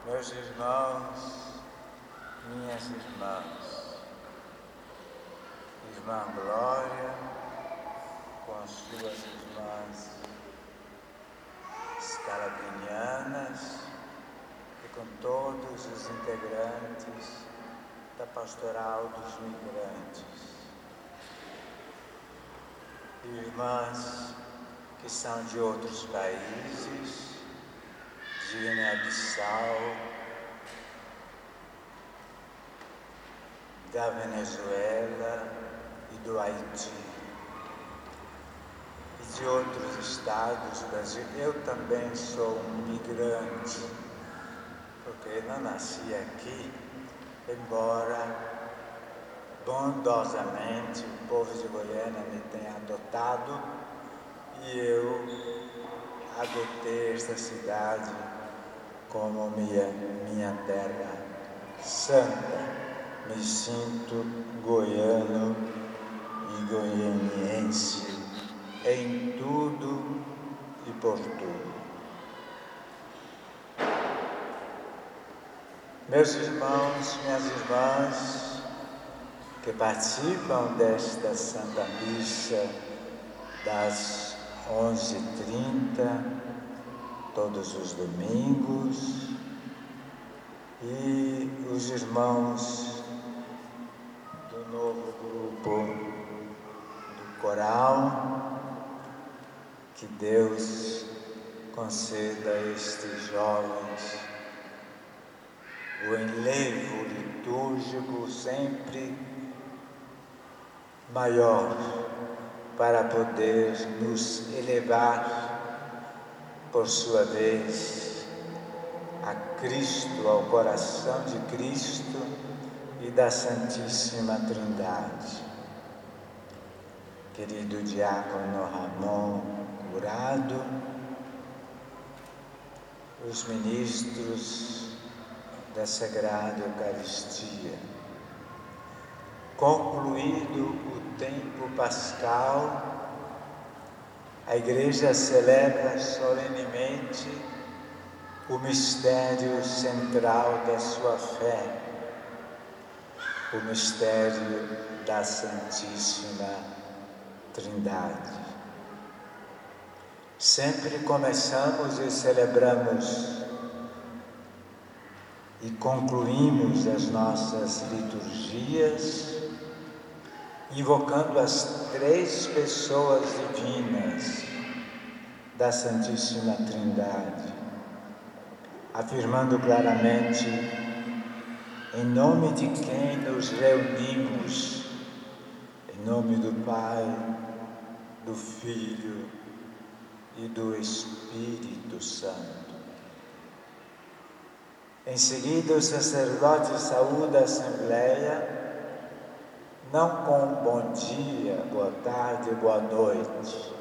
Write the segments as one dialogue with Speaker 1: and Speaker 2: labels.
Speaker 1: Meus irmãos, minhas irmãs, Irmã Glória, com as suas irmãs escalabinianas e com todos os integrantes da Pastoral dos Migrantes. Irmãs que são de outros países, de Guiné-Bissau, da Venezuela e do Haiti, e de outros estados do Brasil. Eu também sou um migrante, porque não nasci aqui, embora bondosamente o povo de Goiânia me tenha adotado e eu adotei esta cidade como minha terra santa. Me sinto goiano e goianiense em tudo e por tudo. Meus irmãos, minhas irmãs, que participam desta Santa Missa das 11h30, todos os domingos, e os irmãos do novo grupo do coral, que Deus conceda a estes jovens o enlevo litúrgico sempre maior para poder nos elevar, por sua vez, a Cristo, ao coração de Cristo e da Santíssima Trindade. Querido diácono Ramon Curado, os ministros da Sagrada Eucaristia, concluído o tempo pascal, a Igreja celebra solenemente o mistério central da sua fé, o mistério da Santíssima Trindade. Sempre começamos e celebramos e concluímos as nossas liturgias invocando as três pessoas divinas da Santíssima Trindade, afirmando claramente em nome de quem nos reunimos, em nome do Pai, do Filho e do Espírito Santo. Em seguida, o sacerdote saúda a Assembleia, não com bom dia, boa tarde, boa noite.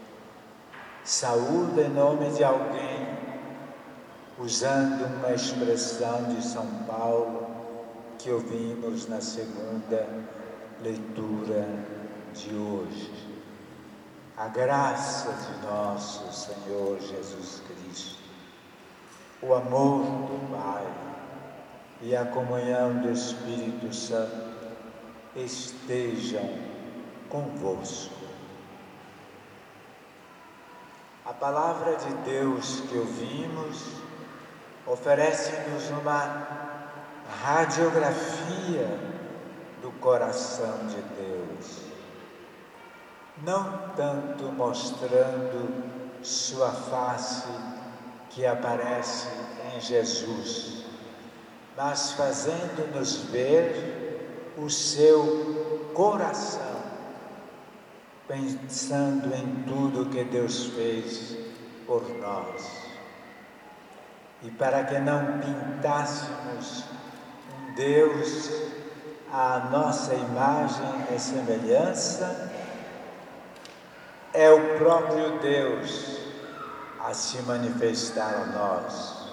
Speaker 1: Saúda em nome de alguém, usando uma expressão de São Paulo que ouvimos na segunda leitura de hoje. A graça de nosso Senhor Jesus Cristo, o amor do Pai e a comunhão do Espírito Santo estejam convosco. A palavra de Deus que ouvimos oferece-nos uma radiografia do coração de Deus, não tanto mostrando sua face que aparece em Jesus, mas fazendo-nos ver o seu coração, pensando em tudo que Deus fez por nós. E para que não pintássemos um Deus à nossa imagem e semelhança, é o próprio Deus a se manifestar a nós.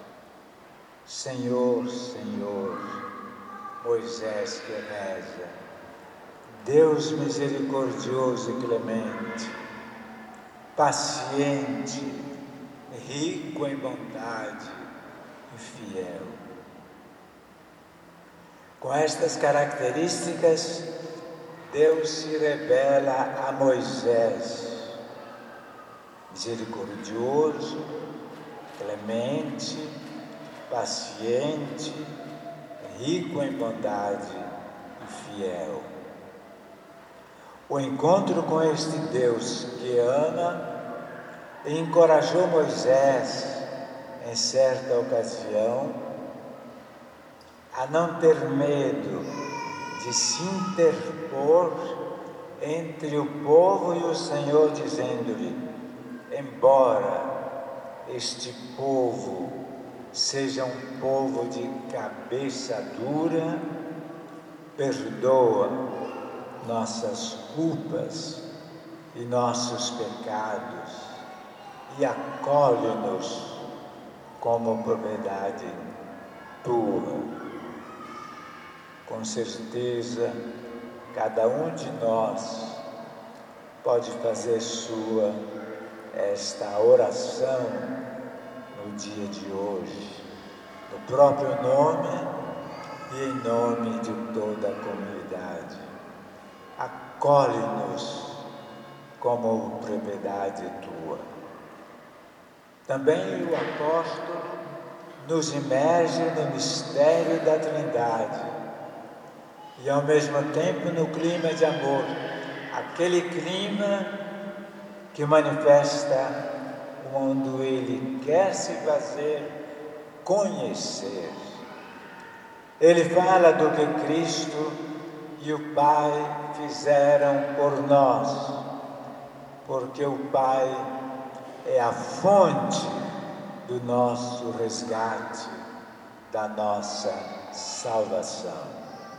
Speaker 1: Senhor, Senhor, Moisés que reza, Deus misericordioso e clemente, paciente, rico em bondade, e fiel. Com estas características, Deus se revela a Moisés, misericordioso, clemente, paciente, rico em bondade e fiel. O encontro com este Deus que ama encorajou Moisés, em certa ocasião, a não ter medo de se interpor entre o povo e o Senhor, dizendo-lhe: embora este povo seja um povo de cabeça dura, perdoa nossas culpas e nossos pecados e acolhe-nos como propriedade tua. Com certeza, cada um de nós pode fazer sua esta oração no dia de hoje, no próprio nome e em nome de toda a comunidade. Acolhe-nos como propriedade tua. Também o apóstolo nos imerge no mistério da Trindade e ao mesmo tempo no clima de amor, aquele clima que manifesta quando ele quer se fazer conhecer. Ele fala do que Cristo e o Pai fizeram por nós, porque o Pai é a fonte do nosso resgate, da nossa salvação.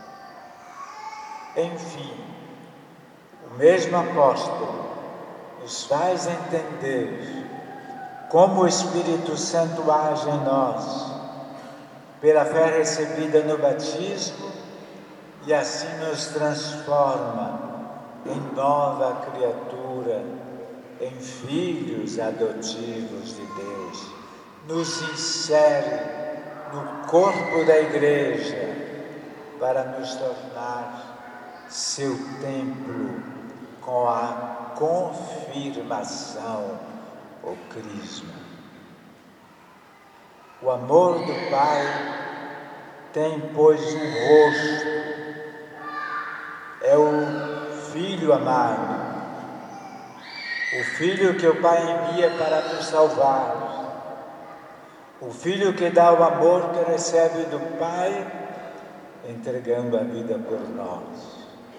Speaker 1: Enfim, o mesmo apóstolo nos faz entender como o Espírito Santo age em nós, pela fé recebida no batismo, e assim nos transforma em nova criatura, em filhos adotivos de Deus, nos insere no corpo da igreja para nos tornar seu templo com a confirmação, o crisma. O amor do Pai tem, pois, um rosto, é o Filho amado, o Filho que o Pai envia para nos salvar, o Filho que dá o amor que recebe do Pai, entregando a vida por nós.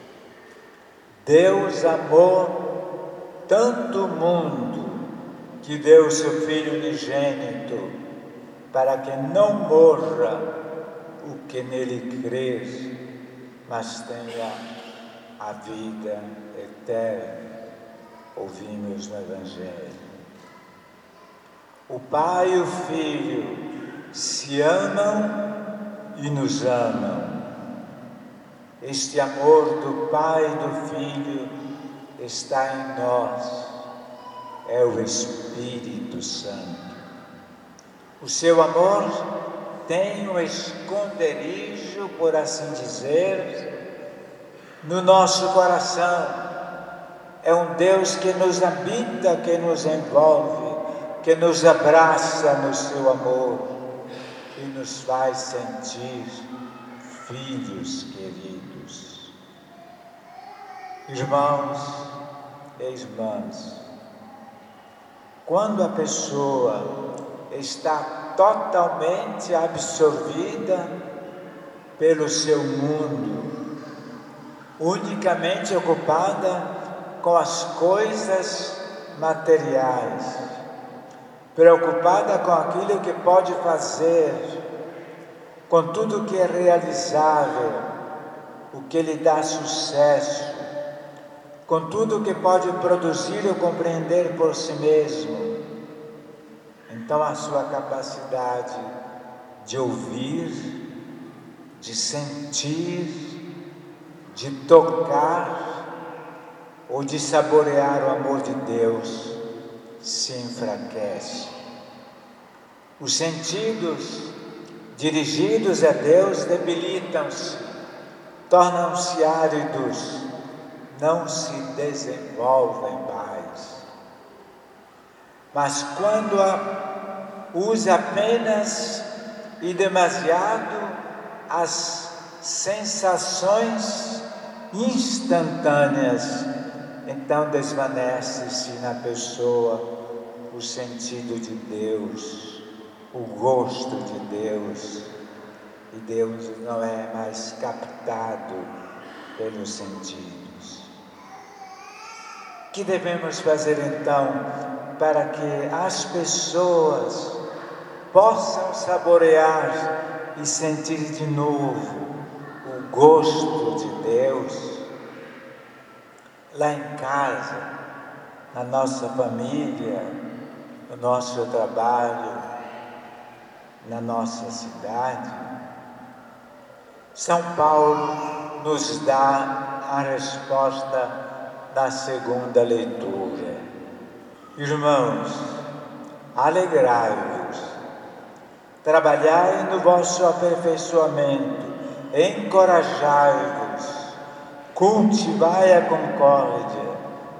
Speaker 1: Deus amou tanto o mundo que deu o seu Filho unigênito, para que não morra o que nele crer, mas tenha a vida eterna. Ouvimos no Evangelho. O Pai e o Filho se amam e nos amam. Este amor do Pai e do Filho está em nós, é o Espírito Santo. O seu amor tem um esconderijo, por assim dizer, no nosso coração. É um Deus que nos habita, que nos envolve, que nos abraça no seu amor e nos faz sentir filhos queridos. Irmãos e irmãs, quando a pessoa está totalmente absorvida pelo seu mundo, unicamente ocupada com as coisas materiais, preocupada com aquilo que pode fazer, com tudo que é realizável, o que lhe dá sucesso, com tudo que pode produzir ou compreender por si mesmo, então a sua capacidade de ouvir, de sentir, de tocar ou de saborear o amor de Deus se enfraquece. Os sentidos dirigidos a Deus, debilitam-se, tornam-se áridos, não se desenvolvem mais. Mas quando usa apenas e demasiado as sensações instantâneas, então desvanece-se na pessoa o sentido de Deus, o gosto de Deus, e Deus não é mais captado pelos sentidos. O que devemos fazer então para que as pessoas possam saborear e sentir de novo o gosto de Deus? Lá em casa, na nossa família, no nosso trabalho, na nossa cidade. São Paulo nos dá a resposta da segunda leitura. Irmãos, alegrai-vos, trabalhai no vosso aperfeiçoamento, encorajai-vos, cultivai a concórdia,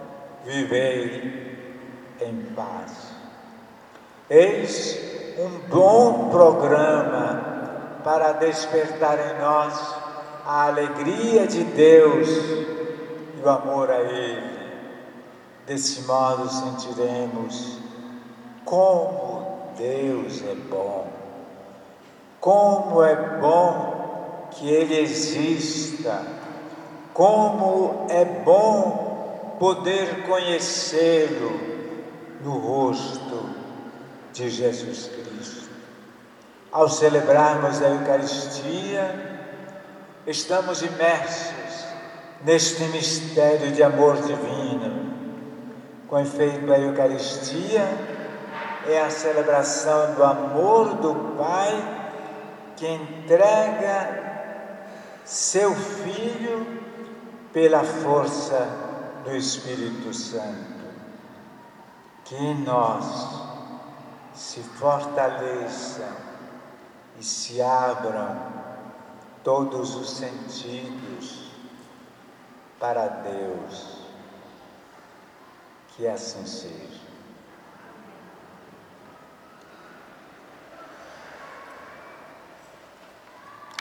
Speaker 1: vivei em paz. Eis um bom programa para despertar em nós a alegria de Deus e o amor a Ele. Desse modo sentiremos como Deus é bom, como é bom que Ele exista, como é bom poder conhecê-lo no rosto de Jesus Cristo. Ao celebrarmos a Eucaristia, estamos imersos neste mistério de amor divino. Com efeito, a Eucaristia é a celebração do amor do Pai que entrega seu Filho pela força do Espírito Santo. Que em nós se fortaleçam e se abram todos os sentidos para Deus. Que assim seja.